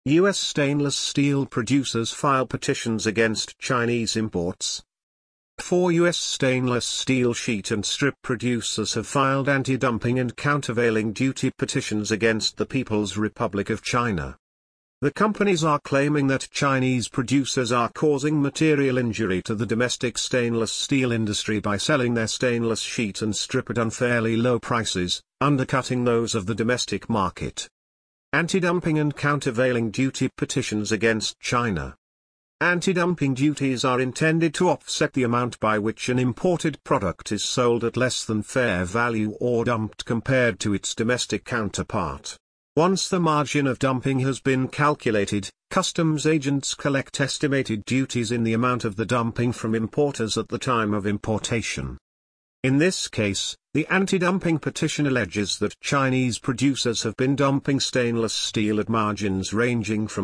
U.S. stainless steel producers file petitions against Chinese imports. 4 U.S. stainless steel sheet and strip producers have filed anti-dumping and countervailing duty petitions against the People's Republic of China. The companies are claiming that Chinese producers are causing material injury to the domestic stainless steel industry by selling their stainless sheet and strip at unfairly low prices, undercutting those of the domestic market. Anti-dumping and countervailing duty petitions against China. Anti-dumping duties are intended to offset the amount by which an imported product is sold at less than fair value or dumped compared to its domestic counterpart. Once the margin of dumping has been calculated, customs agents collect estimated duties in the amount of the dumping from importers at the time of importation. In this case, the anti-dumping petition alleges that Chinese producers have been dumping stainless steel at margins ranging from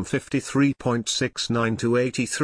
53.69% to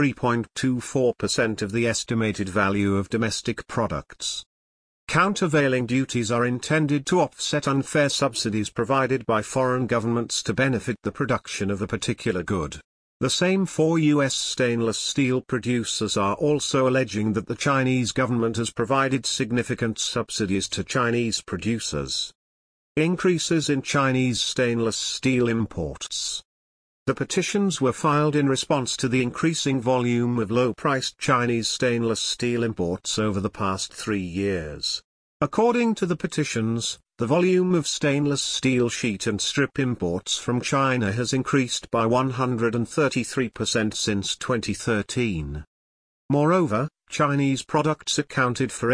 83.24% of the estimated value of domestic products. Countervailing duties are intended to offset unfair subsidies provided by foreign governments to benefit the production of a particular good. The same 4 U.S. stainless steel producers are also alleging that the Chinese government has provided significant subsidies to Chinese producers. Increases in Chinese stainless steel imports. The petitions were filed in response to the increasing volume of low-priced Chinese stainless steel imports over the past 3 years. According to the petitions, the volume of stainless steel sheet and strip imports from China has increased by 133% since 2013. Moreover, Chinese products accounted for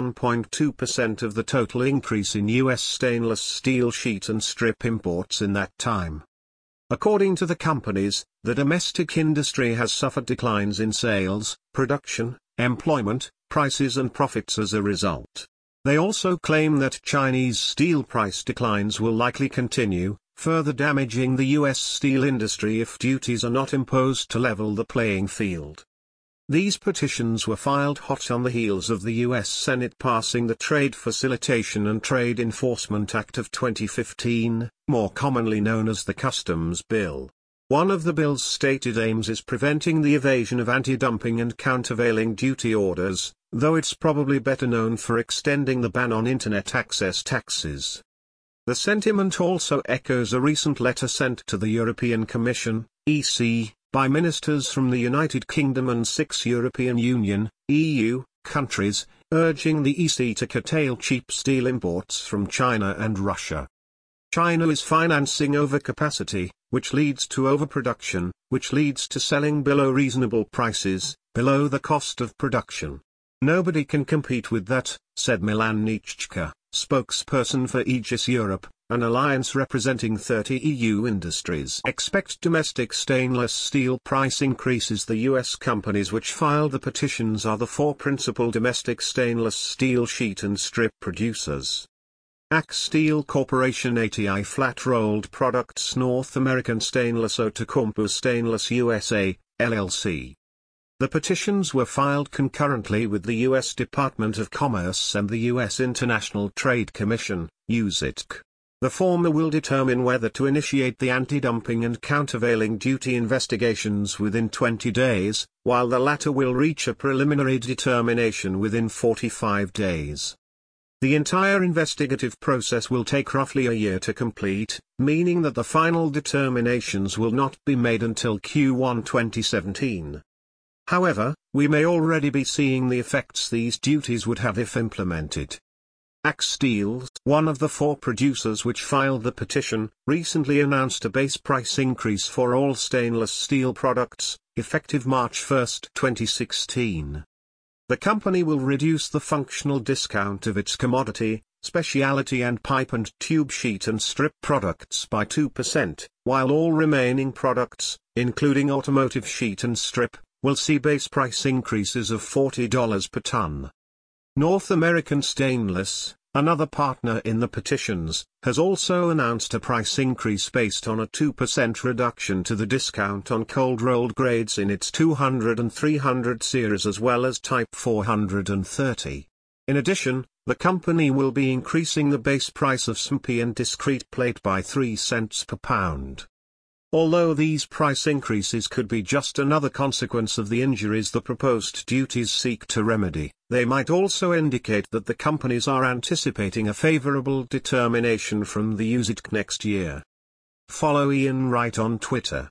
81.2% of the total increase in U.S. stainless steel sheet and strip imports in that time. According to the companies, the domestic industry has suffered declines in sales, production, employment, prices and profits as a result. They also claim that Chinese steel price declines will likely continue, further damaging the U.S. steel industry if duties are not imposed to level the playing field. These petitions were filed hot on the heels of the U.S. Senate passing the Trade Facilitation and Trade Enforcement Act of 2015, more commonly known as the Customs Bill. One of the bill's stated aims is preventing the evasion of anti-dumping and countervailing duty orders, though it's probably better known for extending the ban on Internet access taxes. The sentiment also echoes a recent letter sent to the European Commission, EC, by ministers from the United Kingdom and 6 European Union, EU, countries, urging the EC to curtail cheap steel imports from China and Russia. China is financing overcapacity, which leads to overproduction, which leads to selling below reasonable prices, below the cost of production. Nobody can compete with that, said Milan Nichka, spokesperson for Aegis Europe, an alliance representing 30 EU industries. Expect domestic stainless steel price increases. The U.S. companies which filed the petitions are the 4 principal domestic stainless steel sheet and strip producers. ACS Steel Corporation, ATI Flat Rolled Products, North American Stainless, Outokumpu Stainless USA, LLC. The petitions were filed concurrently with the U.S. Department of Commerce and the U.S. International Trade Commission, USITC. The former will determine whether to initiate the anti-dumping and countervailing duty investigations within 20 days, while the latter will reach a preliminary determination within 45 days. The entire investigative process will take roughly a year to complete, meaning that the final determinations will not be made until Q1 2017. However, we may already be seeing the effects these duties would have if implemented. ACS Steel, one of the 4 producers which filed the petition, recently announced a base price increase for all stainless steel products, effective March 1, 2016. The company will reduce the functional discount of its commodity, specialty and pipe and tube sheet and strip products by 2%, while all remaining products, including automotive sheet and strip, will see base price increases of $40 per ton. North American Stainless, another partner in the petitions, has also announced a price increase based on a 2% reduction to the discount on cold-rolled grades in its 200 and 300 series as well as Type 430. In addition, the company will be increasing the base price of SMP and discrete plate by 3 cents per pound. Although these price increases could be just another consequence of the injuries the proposed duties seek to remedy, they might also indicate that the companies are anticipating a favorable determination from the UZITC next year. Follow Ian Wright on Twitter.